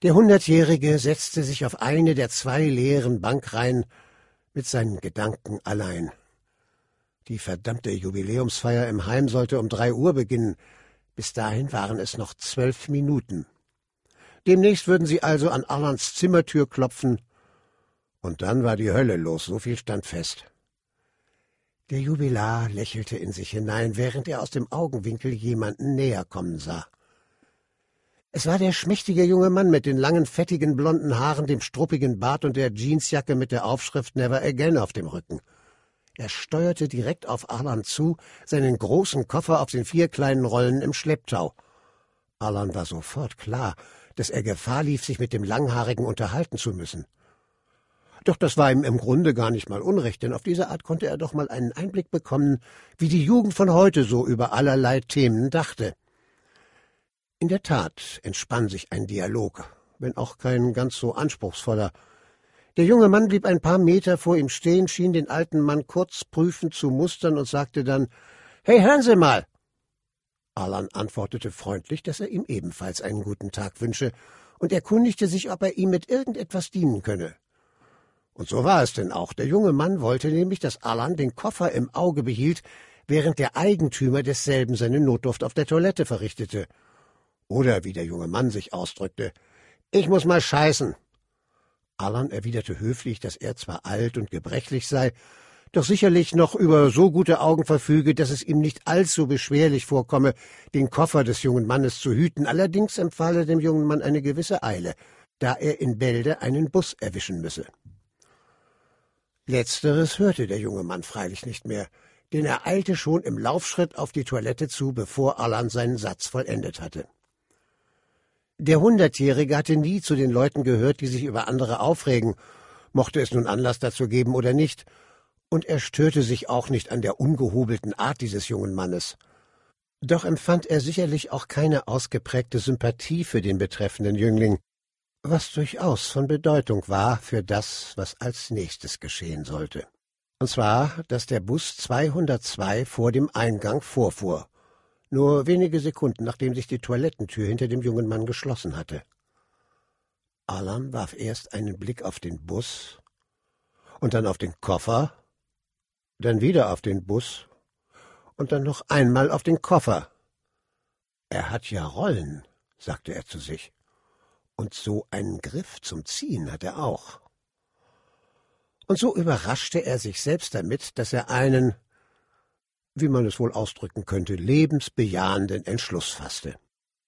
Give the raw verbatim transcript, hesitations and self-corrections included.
Der Hundertjährige setzte sich auf eine der zwei leeren Bankreihen mit seinen Gedanken allein. Die verdammte Jubiläumsfeier im Heim sollte um drei Uhr beginnen. Bis dahin waren es noch zwölf Minuten. Demnächst würden sie also an Allans Zimmertür klopfen. Und dann war die Hölle los, so viel stand fest. Der Jubilar lächelte in sich hinein, während er aus dem Augenwinkel jemanden näher kommen sah. Es war der schmächtige junge Mann mit den langen, fettigen, blonden Haaren, dem struppigen Bart und der Jeansjacke mit der Aufschrift Never Again auf dem Rücken. Er steuerte direkt auf Allan zu, seinen großen Koffer auf den vier kleinen Rollen im Schlepptau. Allan war sofort klar, dass er Gefahr lief, sich mit dem Langhaarigen unterhalten zu müssen. Doch das war ihm im Grunde gar nicht mal unrecht, denn auf diese Art konnte er doch mal einen Einblick bekommen, wie die Jugend von heute so über allerlei Themen dachte. In der Tat entspann sich ein Dialog, wenn auch kein ganz so anspruchsvoller. Der junge Mann blieb ein paar Meter vor ihm stehen, schien den alten Mann kurz prüfend zu mustern und sagte dann, »Hey, hören Sie mal!« Allan antwortete freundlich, dass er ihm ebenfalls einen guten Tag wünsche und erkundigte sich, ob er ihm mit irgendetwas dienen könne. Und so war es denn auch. Der junge Mann wollte nämlich, dass Allan den Koffer im Auge behielt, während der Eigentümer desselben seine Notdurft auf der Toilette verrichtete. Oder, wie der junge Mann sich ausdrückte, »Ich muss mal scheißen.« Allan erwiderte höflich, dass er zwar alt und gebrechlich sei, doch sicherlich noch über so gute Augen verfüge, dass es ihm nicht allzu beschwerlich vorkomme, den Koffer des jungen Mannes zu hüten. Allerdings empfahl er dem jungen Mann eine gewisse Eile, da er in Bälde einen Bus erwischen müsse. Letzteres hörte der junge Mann freilich nicht mehr, denn er eilte schon im Laufschritt auf die Toilette zu, bevor Allan seinen Satz vollendet hatte. Der Hundertjährige hatte nie zu den Leuten gehört, die sich über andere aufregen, mochte es nun Anlass dazu geben oder nicht, und er störte sich auch nicht an der ungehobelten Art dieses jungen Mannes. Doch empfand er sicherlich auch keine ausgeprägte Sympathie für den betreffenden Jüngling, was durchaus von Bedeutung war für das, was als nächstes geschehen sollte. Und zwar, dass der Bus zweihundertzwei vor dem Eingang vorfuhr, nur wenige Sekunden, nachdem sich die Toilettentür hinter dem jungen Mann geschlossen hatte. Allan warf erst einen Blick auf den Bus und dann auf den Koffer, dann wieder auf den Bus und dann noch einmal auf den Koffer. »Er hat ja Rollen«, sagte er zu sich, »und so einen Griff zum Ziehen hat er auch.« Und so überraschte er sich selbst damit, dass er einen, wie man es wohl ausdrücken könnte, lebensbejahenden Entschluss fasste.